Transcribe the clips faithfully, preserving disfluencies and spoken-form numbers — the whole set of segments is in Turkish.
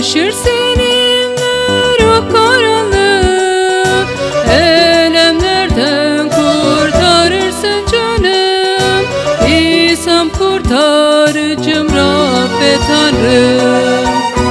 Işır seninle ruh karanlık, elemlerden kurtarırsın canım. İsa'm kurtarıcım, Rab ve Tanrım.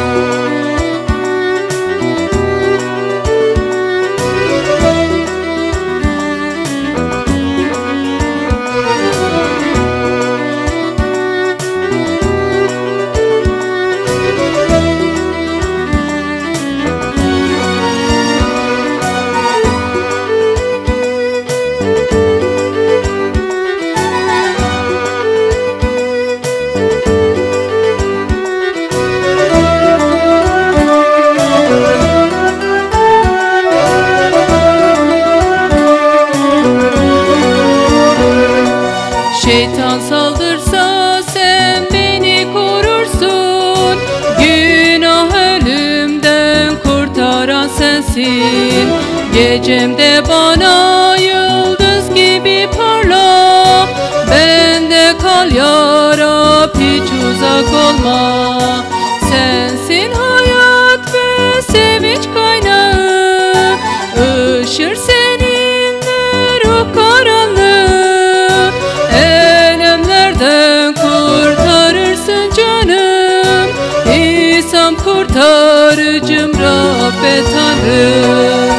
Şeytan saldırsa sen beni korursun, günah ölümden kurtaran sensin. Gecemde bana yıldız gibi parla, bende kal ya Rab, hiç uzak olma. Sensin hayat ve sevinç kaynağı, ışır seninle ruh karanlığı, elemlerden kurtarırsın canım. İsa'm kurtarıcım, Rab ve Tanrım.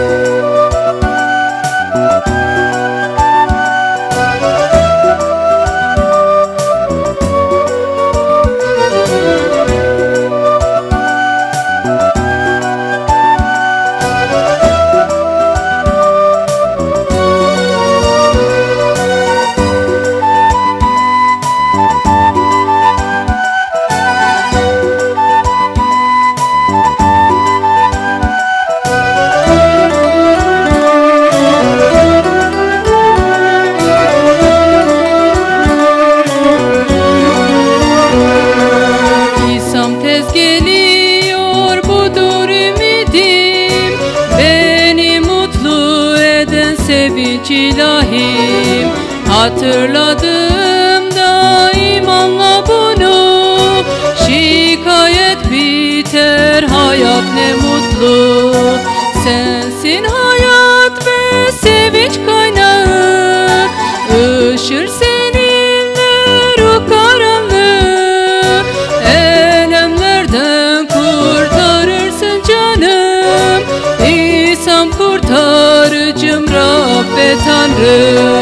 Geliyor budur ümidim, beni mutlu eden sevinç ilahim. Hatırladım da imanla bunu, şikayet biter, hayat ne mutlu. Sensin hayat ve sevinç kaynağı, ışır seninle ruh karanlığı, elemlerden kurtarırsın canım. İsa'm kurtarıcım, Rab ve Tanrım.